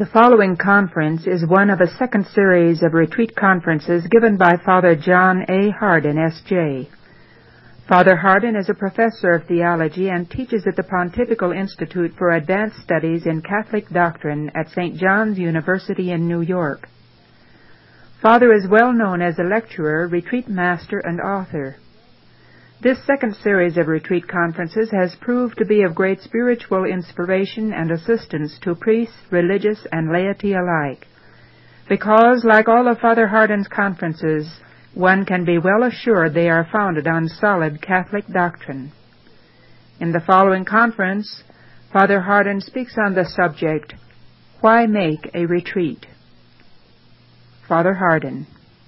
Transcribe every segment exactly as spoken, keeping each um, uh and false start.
The following conference is one of a second series of retreat conferences given by Father John A. Hardin, S J Father Hardin is a professor of theology and teaches at the Pontifical Institute for Advanced Studies in Catholic Doctrine at Saint John's University in New York. Father is well known as a lecturer, retreat master, and author. This second series of retreat conferences has proved to be of great spiritual inspiration and assistance to priests, religious, and laity alike, because, like all of Father Hardin's conferences, one can be well assured they are founded on solid Catholic doctrine. In the following conference, Father Hardin speaks on the subject, Why Make a Retreat? Father Hardin.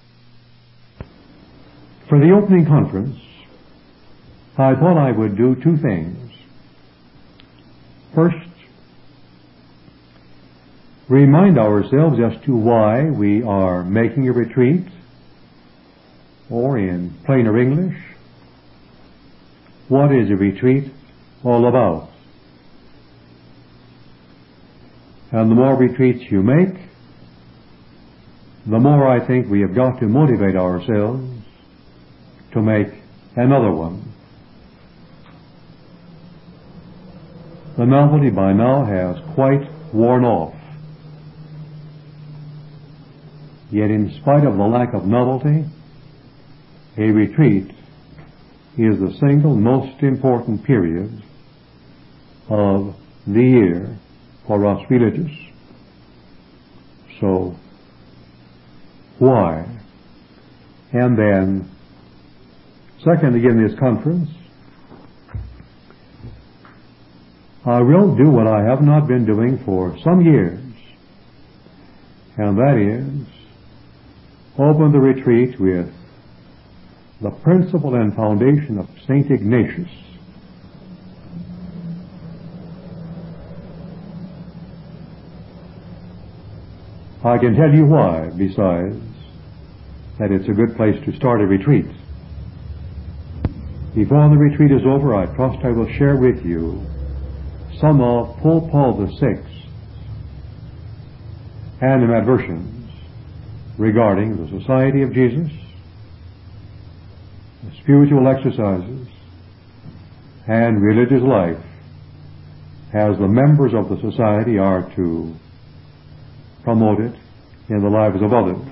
For the opening conference, I thought I would do two things. First, remind ourselves as to why we are making a retreat, or in plainer English, what is a retreat all about? And the more retreats you make, the more I think we have got to motivate ourselves to make another one. The novelty by now has quite worn off. Yet in spite of the lack of novelty, a retreat is the single most important period of the year for us religious. So, why? And then, second, again, this conference, I will do what I have not been doing for some years, and that is open the retreat with the principle and foundation of Saint Ignatius. I can tell you why, besides, that it's a good place to start a retreat. Before the retreat is over, I trust I will share with you some of Pope Paul the Sixth's animadversions regarding the Society of Jesus, the spiritual exercises, and religious life as the members of the Society are to promote it in the lives of others.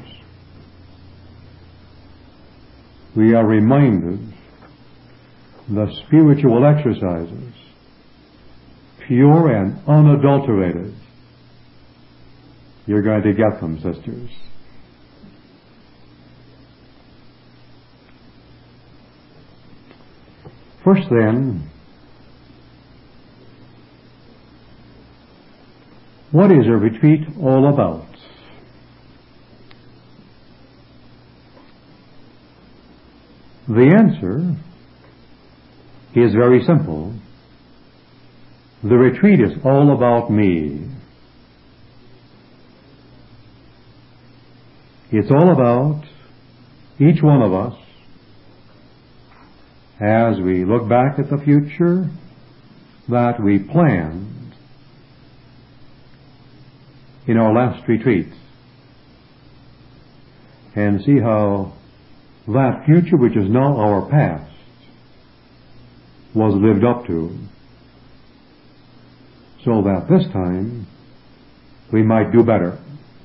We are reminded the spiritual exercises, pure and unadulterated. You're going to get them, sisters. First then, what is a retreat all about? The answer is very simple. The retreat is all about me. It's all about each one of us as we look back at the future that we planned in our last retreat and see how that future, which is now our past, was lived up to, so that this time we might do better.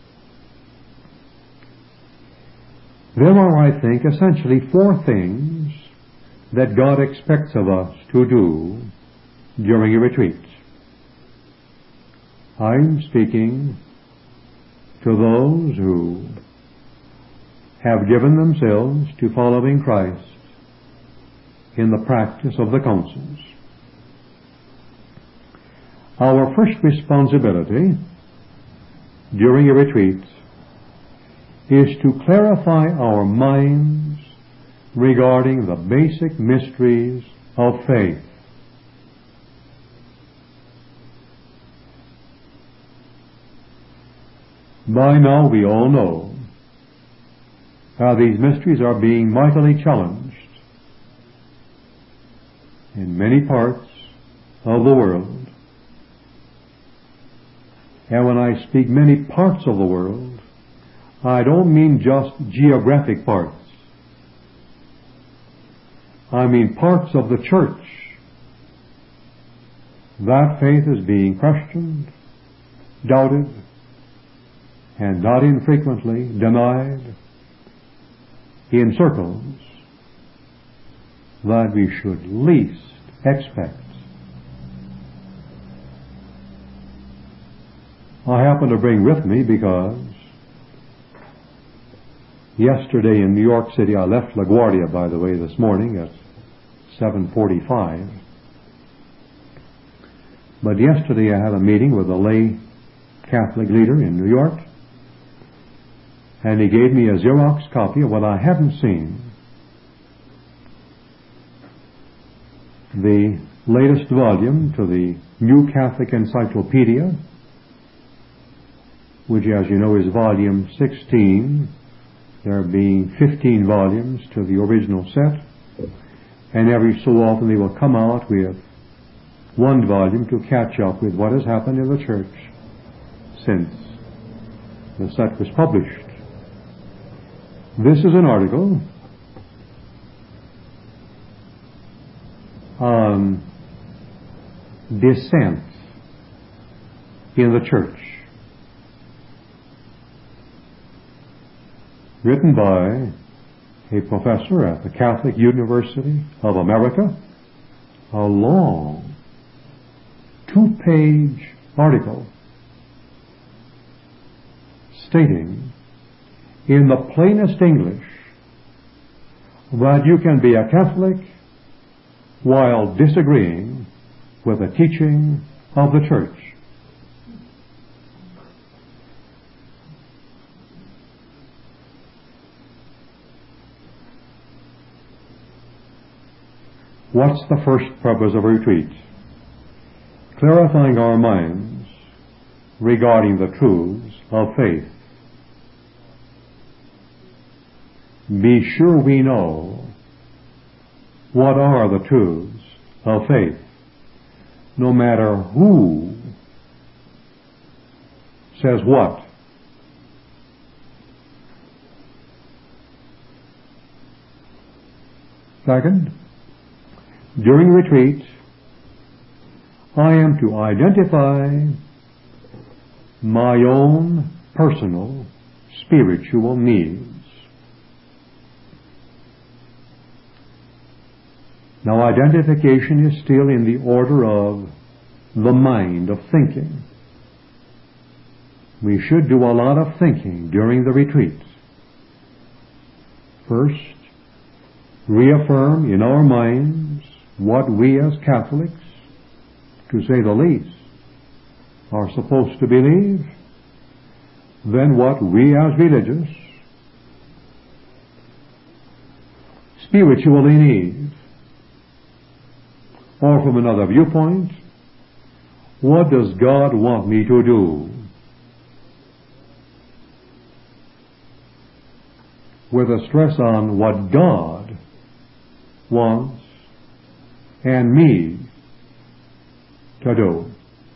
There are, I think, essentially four things that God expects of us to do during a retreat. I'm speaking to those who have given themselves to following Christ in the practice of the counsels. Our first responsibility during a retreat is to clarify our minds regarding the basic mysteries of faith. By now we all know how these mysteries are being mightily challenged in many parts of the world. And when I speak many parts of the world, I don't mean just geographic parts. I mean parts of the church. That faith is being questioned, doubted, and not infrequently denied in circles that we should least expect. I happen to bring with me, because yesterday in New York City, I left LaGuardia, by the way, this morning at seven forty-five. But yesterday I had a meeting with a lay Catholic leader in New York, and he gave me a Xerox copy of what I hadn't seen. The latest volume to the New Catholic Encyclopedia, which, as you know, is volume sixteen, there being fifteen volumes to the original set, and every so often they will come out with one volume to catch up with what has happened in the church since the set was published. This is an article on dissent in the church, written by a professor at the Catholic University of America, a long two-page article stating in the plainest English that you can be a Catholic while disagreeing with the teaching of the church. What's the first purpose of a retreat? Clarifying our minds regarding the truths of faith. Be sure we know what are the truths of faith, no matter who says what. Second, during retreat, I am to identify my own personal spiritual needs. Now, identification is still in the order of the mind, of thinking. We should do a lot of thinking during the retreat. First, reaffirm in our minds what we as Catholics, to say the least, are supposed to believe, then what we as religious spiritually need. Or from another viewpoint, what does God want me to do? With a stress on what God wants and me to do.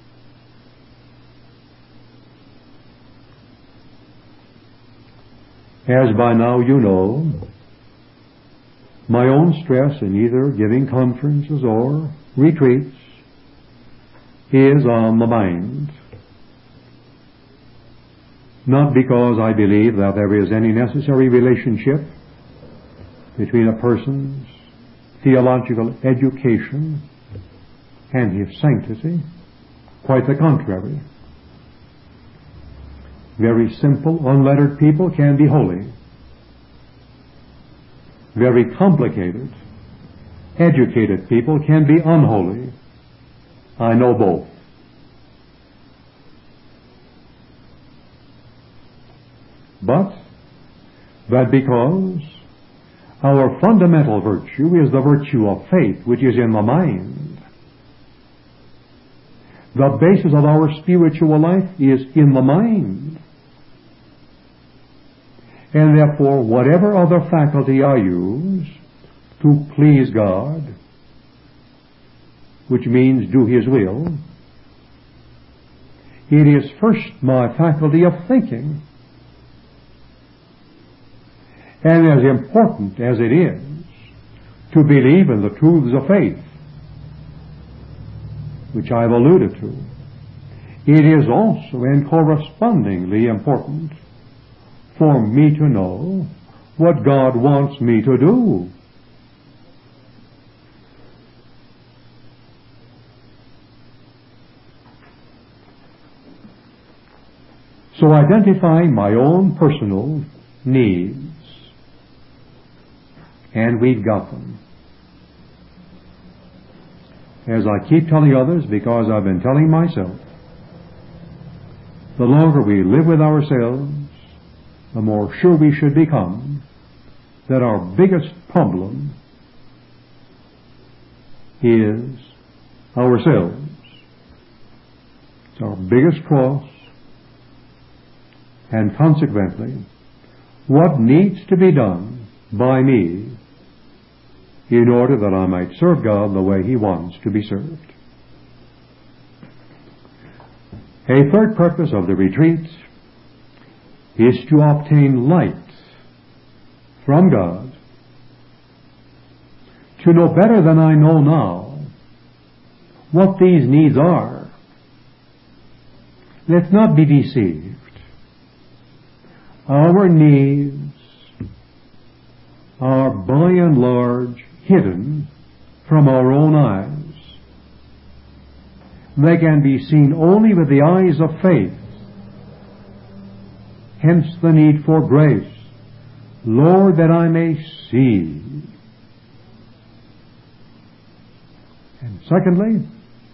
As by now you know, my own stress in either giving conferences or retreats is on the mind. Not because I believe that there is any necessary relationship between a person's theological education and his sanctity. Quite the contrary. Very simple, unlettered people can be holy. Very complicated, educated people can be unholy. I know both. But that because our fundamental virtue is the virtue of faith, which is in the mind, the basis of our spiritual life is in the mind. And therefore, whatever other faculty I use to please God, which means do His will, It is first my faculty of thinking. And as important as it is to believe in the truths of faith, which I've alluded to, it is also and correspondingly important for me to know what God wants me to do. So identifying my own personal needs, and we've got them. As I keep telling others, because I've been telling myself, the longer we live with ourselves, the more sure we should become that our biggest problem is ourselves. It's our biggest cross, and consequently, what needs to be done by me in order that I might serve God the way He wants to be served. A third purpose of the retreat is to obtain light from God, to know better than I know now what these needs are. Let's not be deceived. Our needs are by and large hidden from our own eyes. They can be seen only with the eyes of faith. Hence the need for grace. Lord, that I may see. And secondly,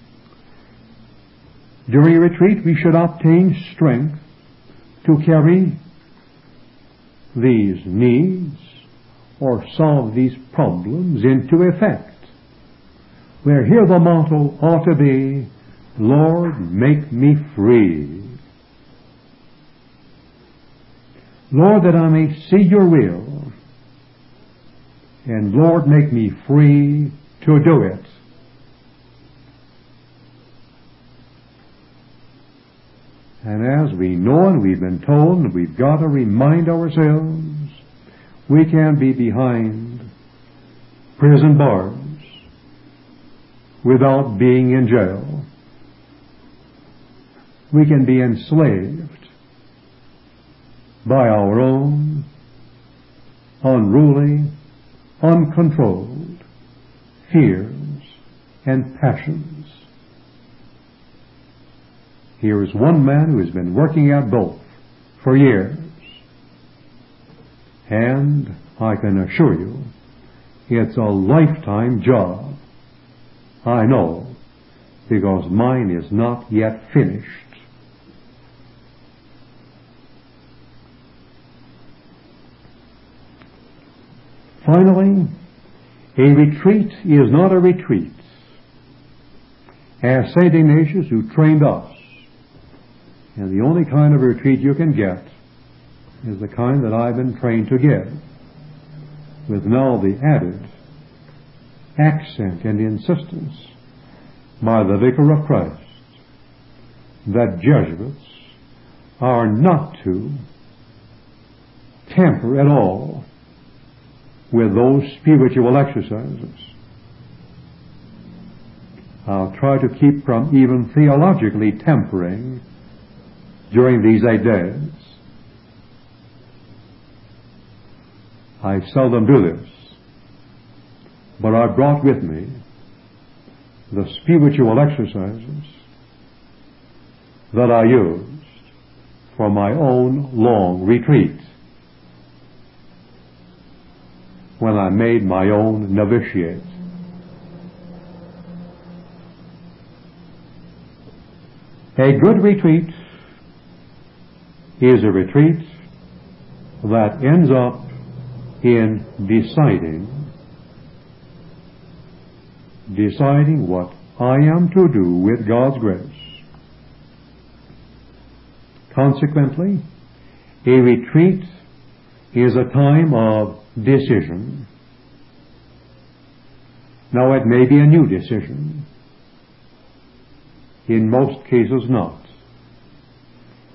during retreat we should obtain strength to carry these needs or solve these problems into effect. Where here the motto ought to be, Lord, make me free. Lord, that I may see your will, and Lord, make me free to do it. And as we know and we've been told, and we've got to remind ourselves, we can be behind prison bars without being in jail. We can be enslaved by our own unruly, uncontrolled fears and passions. Here is one man who has been working at both for years. And I can assure you, it's a lifetime job. I know, because mine is not yet finished. Finally, a retreat is not a retreat. As Saint Ignatius, who trained us, and the only kind of retreat you can get is the kind that I've been trained to give, with now the added accent and insistence by the Vicar of Christ that Jesuits are not to tamper at all with those spiritual exercises. I'll try to keep from even theologically tampering during these eight days. I seldom do this, but I brought with me the spiritual exercises that I used for my own long retreat when I made my own novitiate. A good retreat is a retreat that ends up in deciding, deciding what I am to do with God's grace. Consequently, a retreat is a time of decision. Now, it may be a new decision. In most cases not.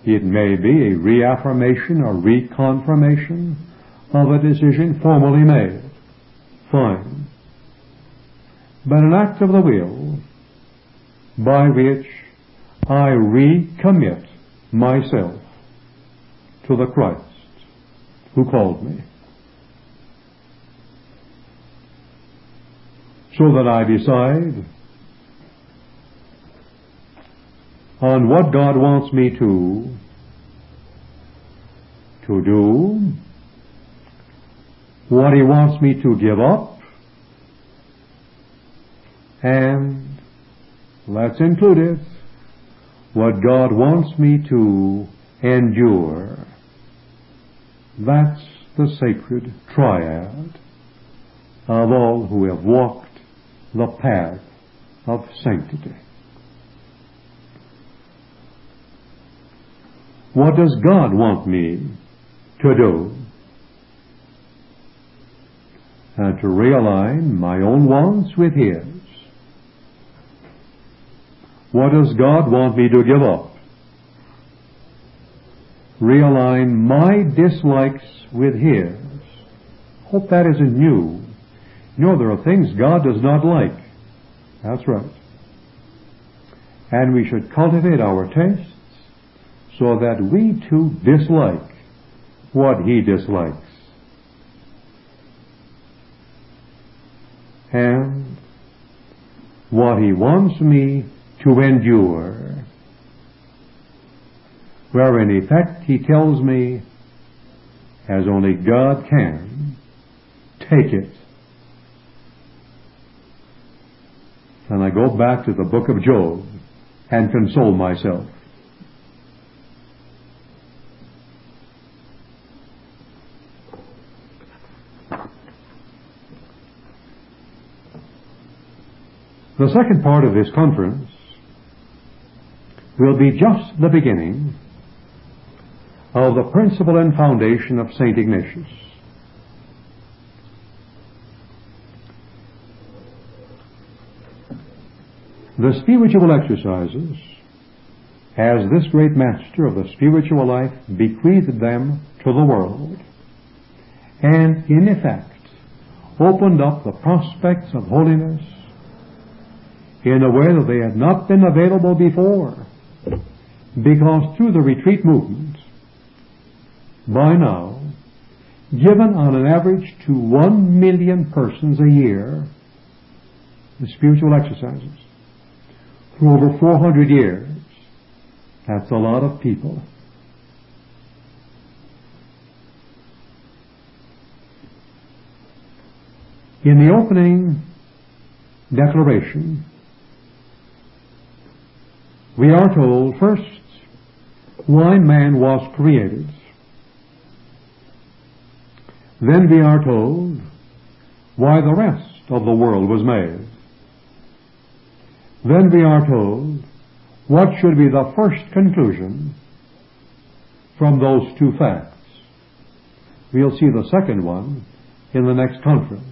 It may be a reaffirmation or reconfirmation of a decision formerly made. Fine. But an act of the will by which I recommit myself to the Christ who called me, so that I decide on what God wants me to to do, what He wants me to give up, and let's include it, what God wants me to endure. That's the sacred triad of all who have walked the path of sanctity. What does God want me to do? And to realign my own wants with His. What does God want me to give up? Realign my dislikes with His. Hope that isn't new. You know, there are things God does not like. That's right. And we should cultivate our tastes so that we too dislike what He dislikes. And what He wants me to endure, where in effect He tells me, as only God can, take it. And I go back to the book of Job and console myself. The second part of this conference will be just the beginning of the principle and foundation of Saint Ignatius. The spiritual exercises, as this great master of the spiritual life bequeathed them to the world, and in effect opened up the prospects of holiness in a way that they had not been available before, because through the retreat movement, by now, given on an average to one million persons a year, the spiritual exercises, for over four hundred years, that's a lot of people. In the opening declaration, we are told first why man was created. Then we are told why the rest of the world was made. Then we are told what should be the first conclusion from those two facts. We'll see the second one in the next conference.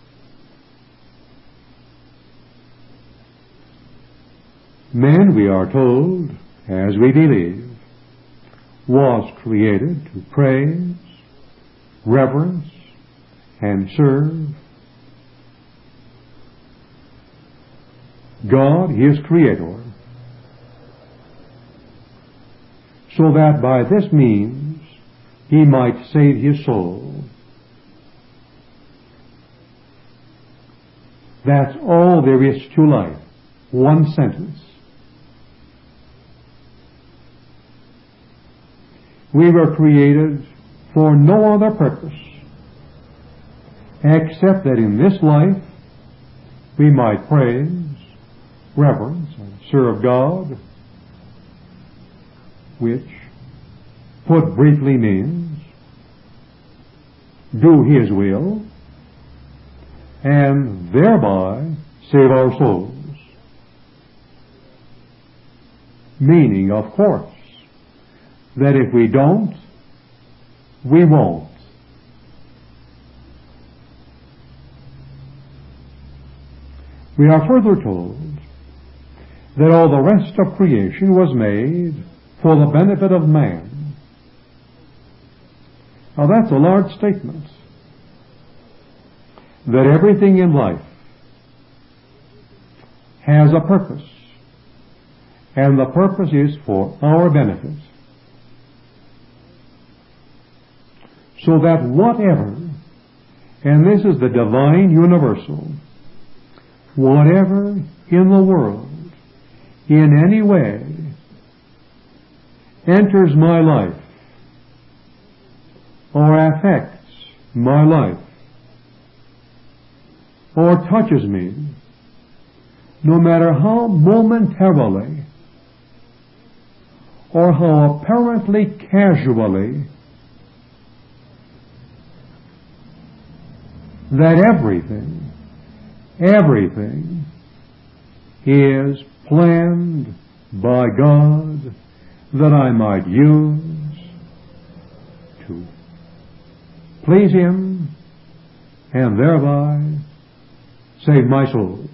Man, we are told, as we believe, was created to praise, reverence, and serve God, His Creator, so that by this means He might save his soul. That's all there is to life. One sentence. We were created for no other purpose except that in this life we might praise, reverence, and serve God, which, put briefly, means do His will and thereby save our souls. Meaning, of course, that if we don't, we won't. We are further told that all the rest of creation was made for the benefit of man. Now that's a large statement. That everything in life has a purpose, and the purpose is for our benefit. So that whatever, and this is the divine universal, whatever in the world, in any way, enters my life, or affects my life, or touches me, no matter how momentarily, or how apparently casually, that everything, everything is planned by God that I might use to please Him and thereby save my soul.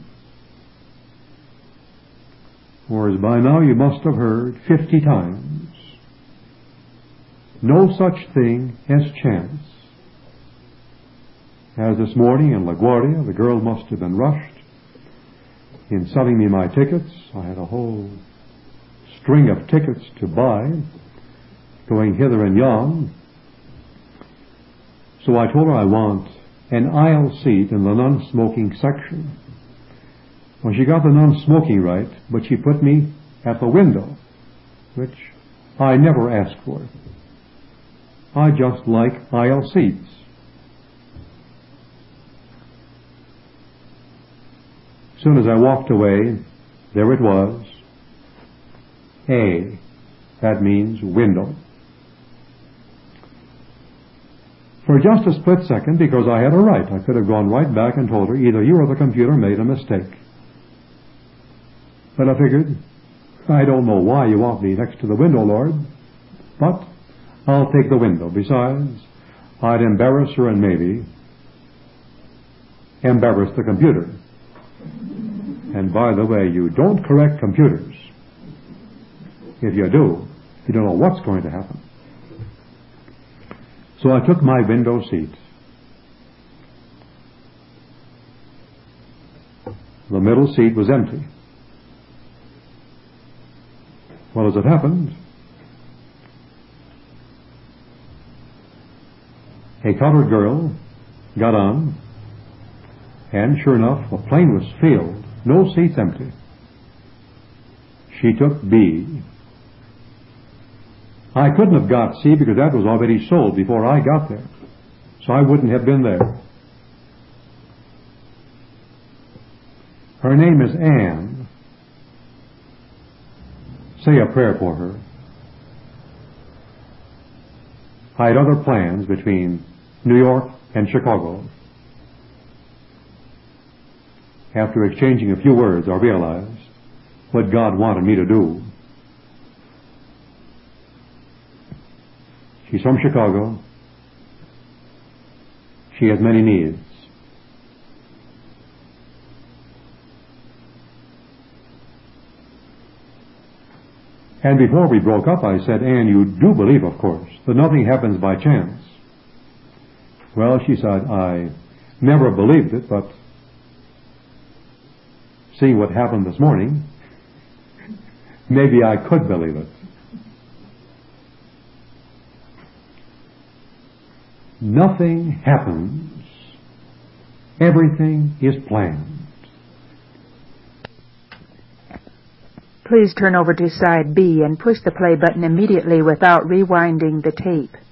For as by now you must have heard fifty times, no such thing as chance. As this morning in LaGuardia, the girl must have been rushed in selling me my tickets. I had a whole string of tickets to buy, going hither and yon. So I told her I want an aisle seat in the non-smoking section. Well, she got the non-smoking right, but she put me at the window, which I never asked for. I just like aisle seats. As soon as I walked away, there it was. A. That means window. For just a split second, because I had a right, I could have gone right back and told her, either you or the computer made a mistake. But I figured, I don't know why you want me next to the window, Lord, but I'll take the window. Besides, I'd embarrass her and maybe embarrass the computer. And by the way, you don't correct computers. If you do, you don't know what's going to happen. So I took my window seat. The middle seat was empty. Well, as it happened, a colored girl got on, and sure enough, the plane was filled, no seats empty. She took B. I couldn't have got C because that was already sold before I got there, so I wouldn't have been there. Her name is Anne. Say a prayer for her. I had other plans between New York and Chicago. After exchanging a few words, I realized what God wanted me to do. She's from Chicago. She has many needs. And before we broke up, I said, Anne, you do believe, of course, that nothing happens by chance. Well, she said, I never believed it, but seeing what happened this morning, maybe I could believe it. Nothing happens. Everything is planned. Please turn over to side B and push the play button immediately without rewinding the tape.